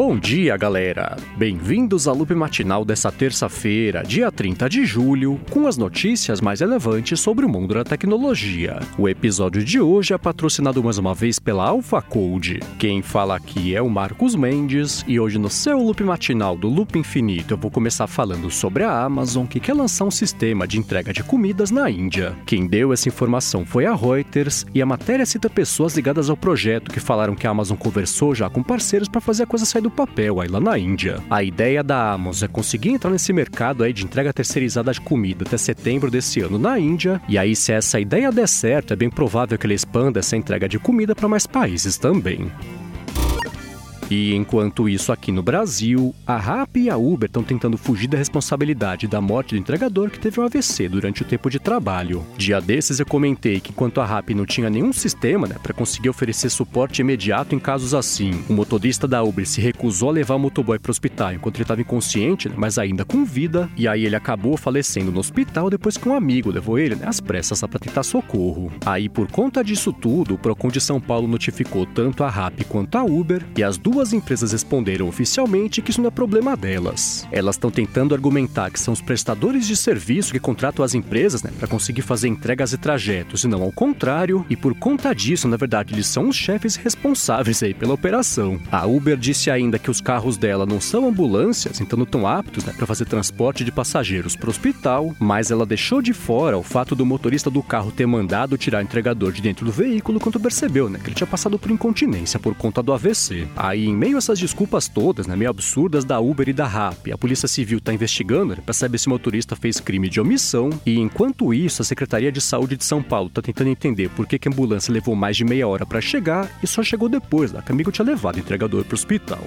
Bom dia, galera! Bem-vindos ao Loop Matinal dessa terça-feira, dia 30 de julho, com as notícias mais relevantes sobre o mundo da tecnologia. O episódio de hoje é patrocinado mais uma vez pela AlphaCode. Quem fala aqui é o Marcos Mendes, e hoje no seu Loop Matinal do Loop Infinito eu vou começar falando sobre a Amazon, que quer lançar um sistema de entrega de comidas na Índia. Quem deu essa informação foi a Reuters, e a matéria cita pessoas ligadas ao projeto que falaram que a Amazon conversou já com parceiros para fazer a coisa sair do papel aí lá na Índia. A ideia da Amazon é conseguir entrar nesse mercado aí de entrega terceirizada de comida até setembro desse ano na Índia, e aí se essa ideia der certo, é bem provável que ele expanda essa entrega de comida para mais países também. E enquanto isso, aqui no Brasil, a Rappi e a Uber estão tentando fugir da responsabilidade da morte do entregador que teve um AVC durante o tempo de trabalho. Dia desses eu comentei que enquanto a Rappi não tinha nenhum sistema para conseguir oferecer suporte imediato em casos assim, o motorista da Uber se recusou a levar o motoboy para o hospital enquanto ele estava inconsciente, mas ainda com vida, e aí ele acabou falecendo no hospital depois que um amigo levou ele às pressas para tentar socorro. Aí, por conta disso tudo, o Procon de São Paulo notificou tanto a Rappi quanto a Uber, e as duas empresas responderam oficialmente que isso não é problema delas. Elas estão tentando argumentar que são os prestadores de serviço que contratam as empresas para conseguir fazer entregas e trajetos, e não ao contrário, e por conta disso, na verdade, eles são os chefes responsáveis aí pela operação. A Uber disse ainda que os carros dela não são ambulâncias, então não estão aptos para fazer transporte de passageiros para o hospital, mas ela deixou de fora o fato do motorista do carro ter mandado tirar o entregador de dentro do veículo quando percebeu que ele tinha passado por incontinência por conta do AVC. Aí, em meio a essas desculpas todas, meio absurdas da Uber e da Rappi, a Polícia Civil está investigando para saber se o motorista fez crime de omissão, e enquanto isso, a Secretaria de Saúde de São Paulo está tentando entender por que a ambulância levou mais de meia hora para chegar e só chegou depois que o amigo tinha levado o entregador para o hospital.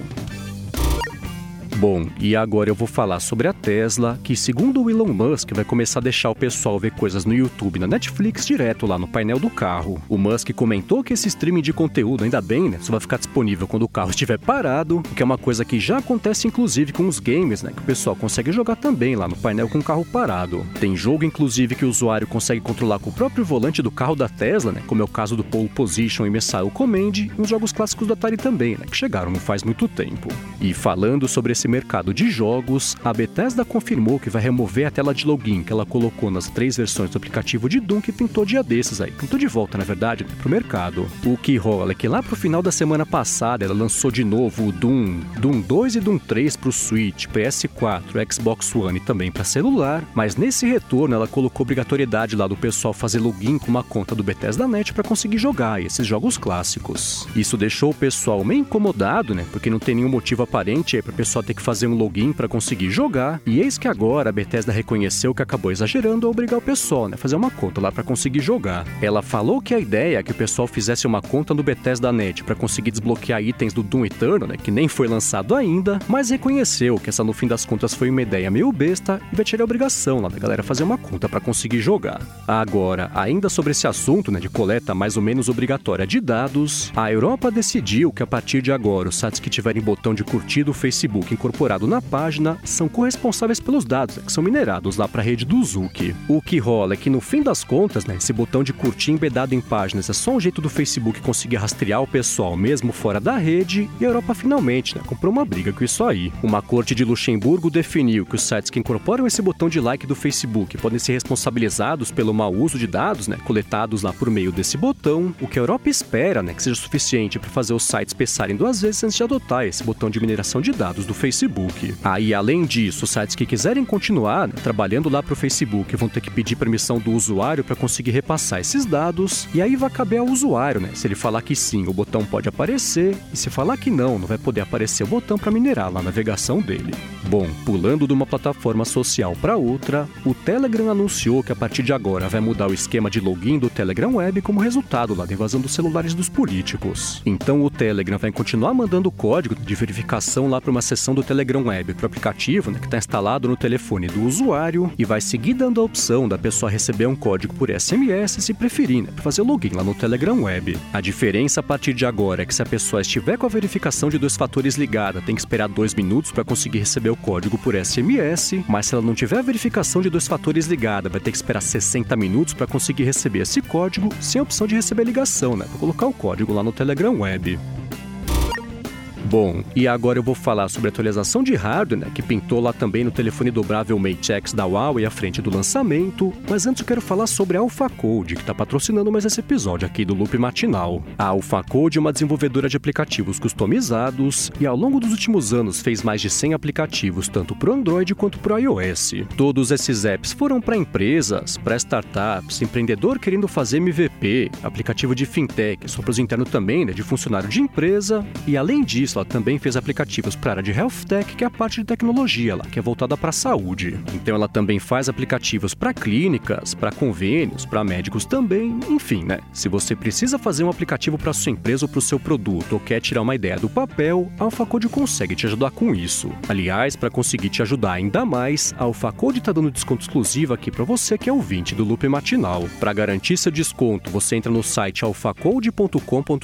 Bom, e agora eu vou falar sobre a Tesla, que segundo o Elon Musk vai começar a deixar o pessoal ver coisas no YouTube e na Netflix direto lá no painel do carro. O Musk comentou que esse streaming de conteúdo, ainda bem, só vai ficar disponível quando o carro estiver parado, o que é uma coisa que já acontece inclusive com os games, que o pessoal consegue jogar também lá no painel com o carro parado. Tem jogo inclusive que o usuário consegue controlar com o próprio volante do carro da Tesla, como é o caso do Pole Position e Missile Command, e uns jogos clássicos do Atari também, que chegaram não faz muito tempo. E falando sobre esse mercado de jogos, a Bethesda confirmou que vai remover a tela de login que ela colocou nas 3 versões do aplicativo de Doom que pintou dia desses aí. Pintou de volta, na verdade, pro mercado. O que rola é que lá pro final da semana passada ela lançou de novo o Doom 2 e Doom 3 pro Switch, PS4, Xbox One e também para celular, mas nesse retorno ela colocou obrigatoriedade lá do pessoal fazer login com uma conta do Bethesda Net para conseguir jogar esses jogos clássicos. Isso deixou o pessoal meio incomodado, porque não tem nenhum motivo aparente aí para o pessoal ter que fazer um login para conseguir jogar, e eis que agora a Bethesda reconheceu que acabou exagerando ao obrigar o pessoal a fazer uma conta lá para conseguir jogar. Ela falou que a ideia é que o pessoal fizesse uma conta no Bethesda Net para conseguir desbloquear itens do Doom Eternal, que nem foi lançado ainda, mas reconheceu que essa no fim das contas foi uma ideia meio besta e vai tirar a obrigação lá da galera fazer uma conta para conseguir jogar. Agora, ainda sobre esse assunto de coleta mais ou menos obrigatória de dados, a Europa decidiu que a partir de agora os sites que tiverem botão de curtir do Facebook incorporado na página são corresponsáveis pelos dados que são minerados lá para a rede do Zuck. O que rola é que no fim das contas, esse botão de curtir embedado em páginas é só um jeito do Facebook conseguir rastrear o pessoal mesmo fora da rede, e a Europa finalmente comprou uma briga com isso aí. Uma corte de Luxemburgo definiu que os sites que incorporam esse botão de like do Facebook podem ser responsabilizados pelo mau uso de dados coletados lá por meio desse botão, o que a Europa espera que seja suficiente para fazer os sites pensarem 2 vezes antes de adotar esse botão de mineração de dados do Facebook. Aí, além disso, os sites que quiserem continuar trabalhando lá para o Facebook vão ter que pedir permissão do usuário para conseguir repassar esses dados, e aí vai caber ao usuário, se ele falar que sim, o botão pode aparecer, e se falar que não vai poder aparecer o botão para minerar lá na navegação dele. Bom, pulando de uma plataforma social para outra, o Telegram anunciou que a partir de agora vai mudar o esquema de login do Telegram Web como resultado lá da invasão dos celulares dos políticos. Então o Telegram vai continuar mandando o código de verificação lá para uma seção do Telegram Web para o aplicativo que está instalado no telefone do usuário, e vai seguir dando a opção da pessoa receber um código por SMS se preferir, para fazer o login lá no Telegram Web. A diferença a partir de agora é que se a pessoa estiver com a verificação de 2 fatores ligada, tem que esperar 2 minutos para conseguir receber o código por SMS, mas se ela não tiver a verificação de 2 fatores ligada, vai ter que esperar 60 minutos para conseguir receber esse código, sem a opção de receber ligação, para colocar o código lá no Telegram Web. Bom, e agora eu vou falar sobre a atualização de hardware, né, que pintou lá também no telefone dobrável Mate X da Huawei à frente do lançamento, mas antes eu quero falar sobre a AlphaCode, que está patrocinando mais esse episódio aqui do Loop Matinal. A AlphaCode é uma desenvolvedora de aplicativos customizados e ao longo dos últimos anos fez mais de 100 aplicativos, tanto para o Android quanto para o iOS. Todos esses apps foram para empresas, para startups, empreendedor querendo fazer MVP, aplicativo de fintech, só para os internos também, né, de funcionário de empresa, e além disso, ela também fez aplicativos para a área de Health Tech, que é a parte de tecnologia lá, que é voltada para a saúde. Então ela também faz aplicativos para clínicas, para convênios, para médicos também, enfim, né? Se você precisa fazer um aplicativo para sua empresa ou para o seu produto ou quer tirar uma ideia do papel, a AlphaCode consegue te ajudar com isso. Aliás, para conseguir te ajudar ainda mais, a AlphaCode está dando desconto exclusivo aqui para você que é ouvinte do Loop Matinal. Para garantir seu desconto, você entra no site alphacode.com.br,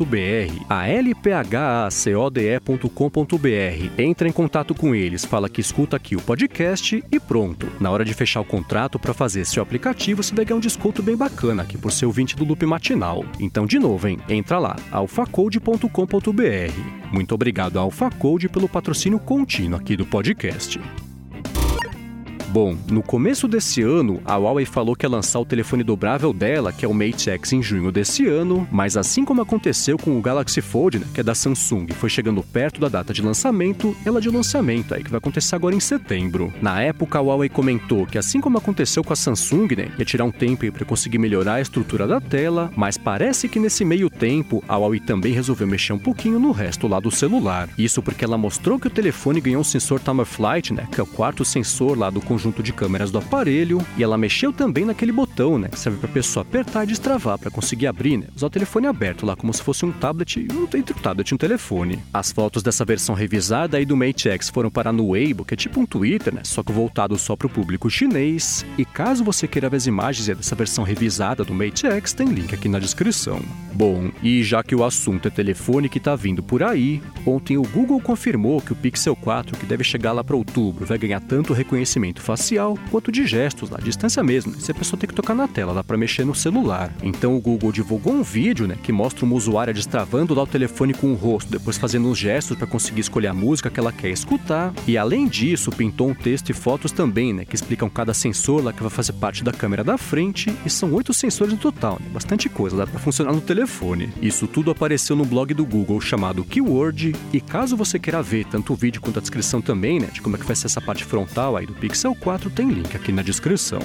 alphacode.com.br, entra em contato com eles, fala que escuta aqui o podcast e pronto. Na hora de fechar o contrato para fazer seu aplicativo, você vai ganhar um desconto bem bacana aqui por ser ouvinte do Loop Matinal. Então, de novo, hein? Entra lá, alphacode.com.br. Muito obrigado à AlphaCode pelo patrocínio contínuo aqui do podcast. Bom, no começo desse ano, a Huawei falou que ia lançar o telefone dobrável dela, que é o Mate X, em junho desse ano, mas assim como aconteceu com o Galaxy Fold, né, que é da Samsung, foi chegando perto da data de lançamento, ela de lançamento aí, que vai acontecer agora em setembro. Na época, a Huawei comentou que assim como aconteceu com a Samsung, né, ia tirar um tempo aí para conseguir melhorar a estrutura da tela, mas parece que nesse meio tempo, a Huawei também resolveu mexer um pouquinho no resto lá do celular. Isso porque ela mostrou que o telefone ganhou um sensor Time of Flight, né, que é o quarto sensor lá do conjunto de câmeras do aparelho, e ela mexeu também naquele botão, né, que serve para a pessoa apertar e destravar para conseguir abrir, né, usar o telefone aberto lá como se fosse um tablet, entre o tablet e um telefone. As fotos dessa versão revisada aí do Mate X foram parar no Weibo, que é tipo um Twitter, né, só que voltado só para o público chinês, e caso você queira ver as imagens dessa versão revisada do Mate X, tem link aqui na descrição. Bom, e já que o assunto é telefone que tá vindo por aí, ontem o Google confirmou que o Pixel 4, que deve chegar lá para outubro, vai ganhar tanto reconhecimento facial quanto de gestos, à distância mesmo, se a pessoa tem que tocar na tela, dá para mexer no celular. Então o Google divulgou um vídeo, né, que mostra uma usuária destravando lá o telefone com o rosto, depois fazendo uns gestos para conseguir escolher a música que ela quer escutar, e além disso pintou um texto e fotos também, né, que explicam cada sensor lá que vai fazer parte da câmera da frente, e são 8 sensores no total, né, bastante coisa, dá para funcionar no telefone. Isso tudo apareceu no blog do Google chamado Keyword, e caso você queira ver tanto o vídeo quanto a descrição também, né, de como é que vai ser essa parte frontal aí do Pixel 4, tem link aqui na descrição.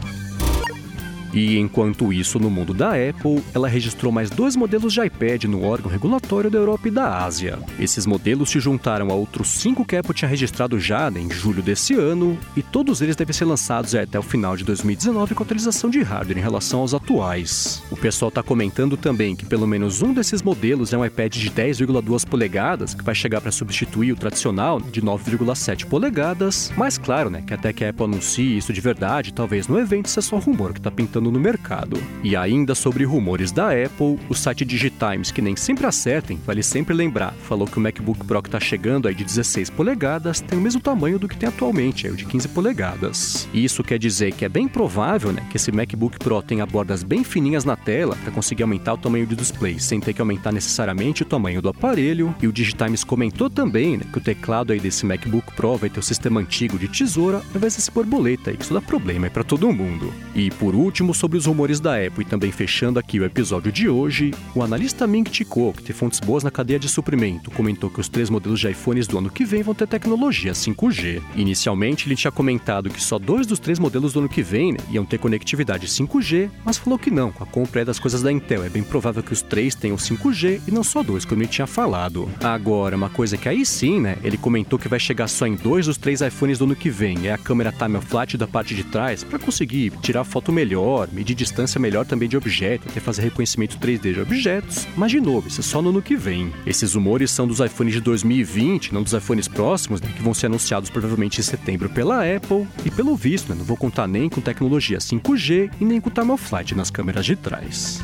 E enquanto isso, no mundo da Apple, ela registrou mais 2 modelos de iPad no órgão regulatório da Europa e da Ásia. Esses modelos se juntaram a outros 5 que a Apple tinha registrado já, né, em julho desse ano, e todos eles devem ser lançados até o final de 2019 com atualização de hardware em relação aos atuais. O pessoal está comentando também que pelo menos um desses modelos é um iPad de 10,2 polegadas, que vai chegar para substituir o tradicional de 9,7 polegadas, mas claro, né, que até que a Apple anuncie isso de verdade, talvez no evento isso é só rumor que está pintando no mercado. E ainda sobre rumores da Apple, o site Digitimes, que nem sempre acertem, vale sempre lembrar, falou que o MacBook Pro que está chegando aí de 16 polegadas tem o mesmo tamanho do que tem atualmente, aí o de 15 polegadas. E isso quer dizer que é bem provável, né, que esse MacBook Pro tenha bordas bem fininhas na tela para conseguir aumentar o tamanho do display, sem ter que aumentar necessariamente o tamanho do aparelho. E o Digitimes comentou também, né, que o teclado aí desse MacBook Pro vai ter o sistema antigo de tesoura ao invés desse borboleta aí, que isso dá problema aí para todo mundo. E por último, sobre os rumores da Apple e também fechando aqui o episódio de hoje, o analista Ming Chi Kuo, que tem fontes boas na cadeia de suprimento, comentou que os 3 modelos de iPhones do ano que vem vão ter tecnologia 5G. Inicialmente, ele tinha comentado que só 2 dos 3 modelos do ano que vem, né, iam ter conectividade 5G, mas falou que não, com a compra das coisas da Intel, é bem provável que os 3 tenham 5G e não só 2, como ele tinha falado. Agora, uma coisa que aí sim, né, ele comentou que vai chegar só em 2 dos 3 iPhones do ano que vem, é a câmera Time of Flight da parte de trás, para conseguir tirar foto melhor, medir distância melhor também de objeto, até fazer reconhecimento 3D de objetos, mas de novo, isso é só no ano que vem. Esses rumores são dos iPhones de 2020, não dos iPhones próximos, né, que vão ser anunciados provavelmente em setembro pela Apple, e pelo visto, né, não vou contar nem com tecnologia 5G e nem com Time of Flight nas câmeras de trás.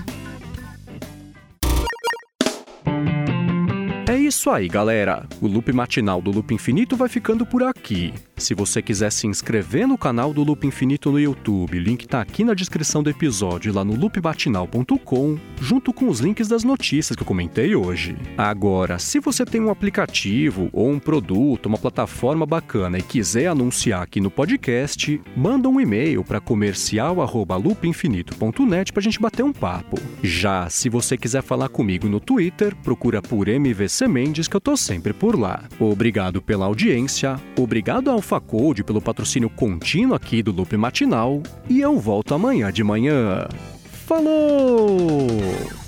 É isso aí, galera. O Loop Matinal do Loop Infinito vai ficando por aqui. Se você quiser se inscrever no canal do Loop Infinito no YouTube, o link tá aqui na descrição do episódio, lá no loopmatinal.com, junto com os links das notícias que eu comentei hoje. Agora, se você tem um aplicativo ou um produto, uma plataforma bacana e quiser anunciar aqui no podcast, manda um e-mail para comercial@loopinfinito.net pra gente bater um papo. Já se você quiser falar comigo no Twitter, procura por MVC Mendes que eu tô sempre por lá. Obrigado pela audiência, obrigado ao AlphaCode pelo patrocínio contínuo aqui do Loop Matinal e eu volto amanhã de manhã. Falou!